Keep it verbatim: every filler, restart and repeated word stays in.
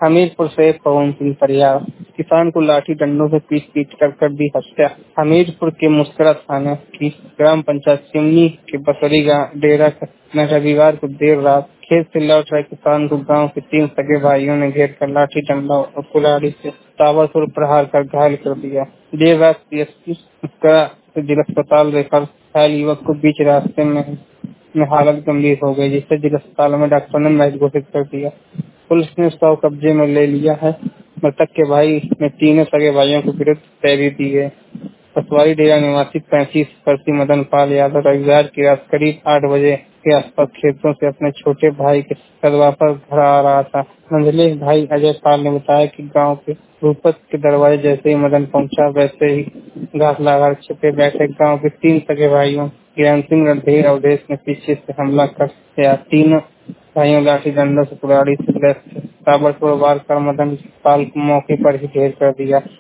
हमीरपुर से पवन सिंह फरियाद, किसान को लाठी डंडों से पीट पीट कर कर दी हत्या। हमीरपुर के मुस्करा थाना की ग्राम पंचायत सिमनी के बसरी गांव डेरा में रविवार को देर रात खेत से लौट रहे किसान को गांव के तीन सगे भाइयों ने घेर कर लाठी डंडा और कुल्हाड़ी से ताबड़तोड़ प्रहार कर घायल कर दिया। देर रात पीएसपी मुस्करा से जिला अस्पताल रेफर घायल युवक को बीच रास्ते में में हालत गंभीर हो गई, जिससे जिला अस्पताल में डॉक्टर ने मृत घोषित कर दिया। पुलिस ने शव कब्जे में ले लिया है। मृतक के भाई ने तीनों सगे भाइयों के विरुद्ध पैरवी दी है। पसवारी डेरा निवासी पैंतीस वर्षीय मदन पाल यादव रविवार की रात करीब आठ बजे के आसपास खेतों से अपने छोटे भाई के साथ वापस घर आ रहा था। मंझले भाई अजय पाल ने बताया कि गांव के रूपत के दरवाजे जैसे ही मदन पहुंचा, वैसे ही घास लगा छिपे बैठे गांव के तीन सगे भाइयों ज्ञान सिंह, रणधीर अवधेश ने पीछे से हमला कर दिया। तीनों भाइयों लाठी डंडों से कुल्हाड़ी से ताबड़तोड़ वार कर मदन पाल को मौके पर ही ढेर कर दिया।